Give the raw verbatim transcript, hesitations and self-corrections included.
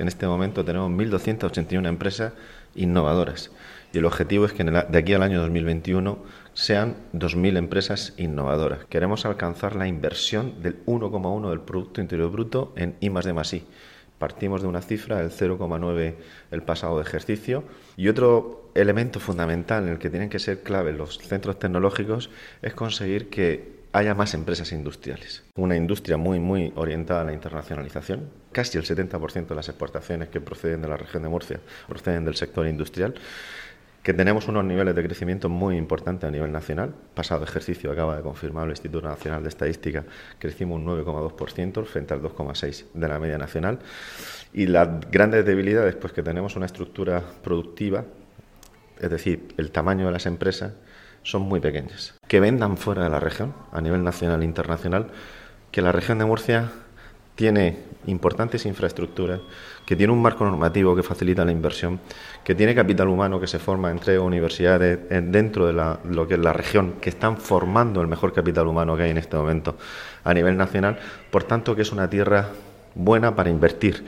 En este momento tenemos mil doscientas ochenta y una empresas innovadoras y el objetivo es que en el, de aquí al año dos mil veintiuno sean dos mil empresas innovadoras. Queremos alcanzar la inversión del uno coma uno del Producto Interior Bruto en I más D más I. Partimos de una cifra del cero coma nueve el pasado ejercicio y otro elemento fundamental en el que tienen que ser clave los centros tecnológicos es conseguir que haya más empresas industriales. Una industria muy, muy orientada a la internacionalización. Casi el setenta por ciento de las exportaciones que proceden de la región de Murcia proceden del sector industrial. Que tenemos unos niveles de crecimiento muy importantes a nivel nacional. Pasado ejercicio acaba de confirmar el Instituto Nacional de Estadística, crecimos un nueve coma dos por ciento frente al dos coma seis por ciento de la media nacional. Y las grandes debilidades, pues que tenemos una estructura productiva, es decir, el tamaño de las empresas, son muy pequeñas. Que vendan fuera de la región, a nivel nacional e internacional, que la región de Murcia tiene importantes infraestructuras, que tiene un marco normativo que facilita la inversión, que tiene capital humano que se forma entre universidades dentro de la, lo que es la región, que están formando el mejor capital humano que hay en este momento a nivel nacional, por tanto que es una tierra buena para invertir